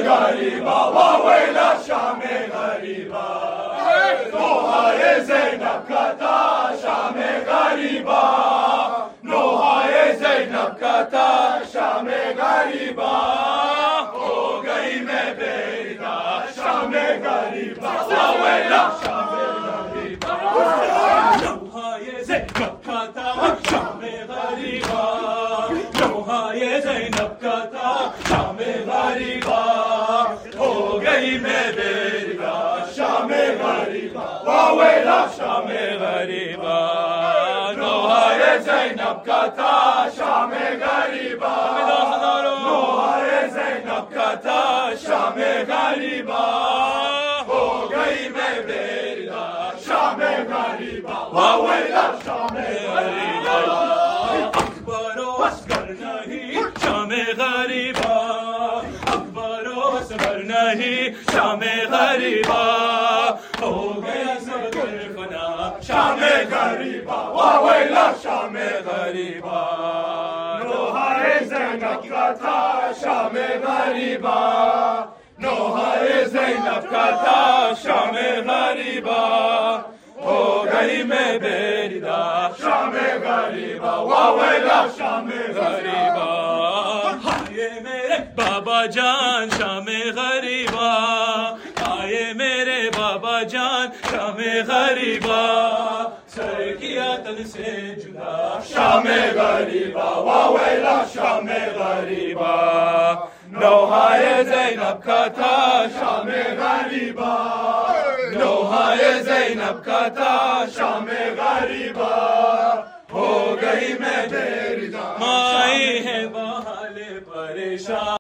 गरीबा वावेला शाम गरीबा नोहाए ज़ैनब का था शाम गरीबा नोहाए ज़ैनब का था शाम गरीबा हो गई मैं बेरिदा शाम गरीबा वावेला शाम गरीबा नोहाए ज़ैनब का था शाम गरीबा नोहाए ज़ैनब का था शाम गरीबा हो गई मैं बेरिदा शाम गरीबा वावेला शाम गरीबा नोहाए ज़ैनब का था शाम गरीबा नोहाए ज़ैनब का था शाम गरीबा हो गई मैं बेरिदा शाम गरीबा वावेला शाम गरीबा अकबर असगर नहीं शाम गरीबा अकबर असगर नहीं शाम गरीबा हो गया सब फना शाम गरीबा वावेला शाम गरीबा नोहाए ज़ैनब का था शाम गरीबा नोहाए ज़ैनब का था शाम गरीबा हो गई मैं बेरिदा शाम गरीबा वावेला शाम गरीबा आए मेरे बाबा जान शाम गरीबा आए मेरे बाबा जान शाम गरीबा सर किया तन से जुदा शाम गरीबा वावेला शाम गरीबा नोहाए ज़ैनब का था शाम गरीबा नोहाए ज़ैनब का था शाम गरीबा हो गई मैं बेरिदा माई है बहाले परेशान।